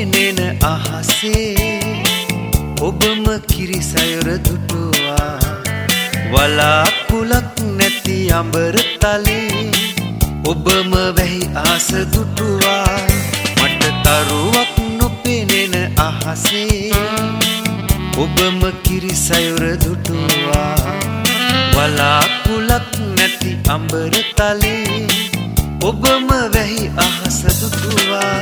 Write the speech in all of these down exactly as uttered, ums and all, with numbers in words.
පෙනෙන අහසේ ඔබම කිරිසයුර දුටුවා වලාකුලක් නැති අඹර තලේ ඔබම වැහි ආස දුටුවා මට තරුවක් නොපෙනෙන අහසේ ඔබම කිරිසයුර දුටුවා වලාකුලක් නැති අඹර තලේ ඔබම වැහි අහස දුටුවා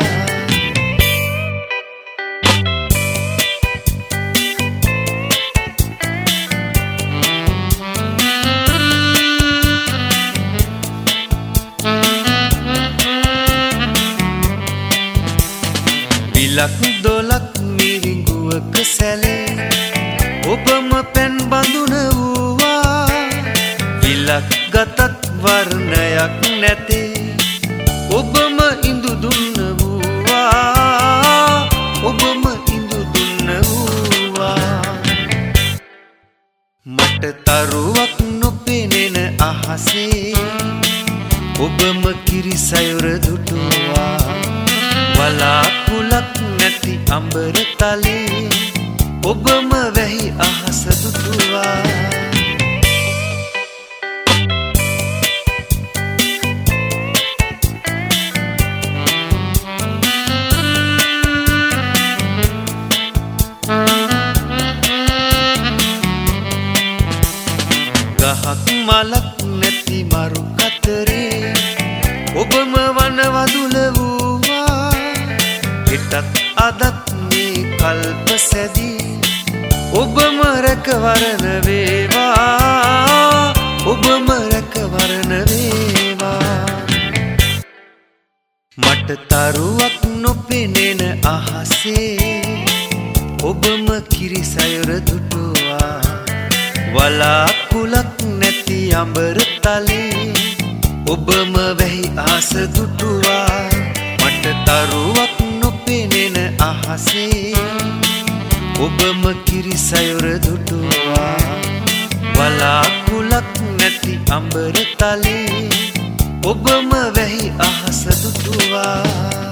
විලක් දොලක් මිරිඟුවක සැලේ ඔබම පැන් බඳුන වූවා විලක් ගතත් වර්ණයක් නැතේ ඔබම ඉඳු දුන්න වූවා ඔබම ඉඳු දුන්න වූවා මට තරුවක් නොපෙනෙන අහසේ ඔබම කිරිසයුර දුටුවා වලාකුලක් නැති අඹර තලේ ඔබම වැහි අහස දුටුවා ගහක් මලක් නැති මරු කතරේ ඔබම වනවදුල වූවා හිටත් අදත් මේ කල්ප සැදී ඔබම රැකවරණ වේවා ඔබම රැකවරණ වේවා මට තරුවක් නොපෙනෙන අහසේ ඔබම කිරිසයුර දුටුවා වලාකුලක් නැති අඹර තලේ ඔබම වැහි ආස දුටුවා මට තරුවක් නොපෙනෙන අහසේ ඔබම කිරිසයුර දුටුවා වලාකුලක් නැති අඹර තලේ ඔබම වැහි අහස දුටුවා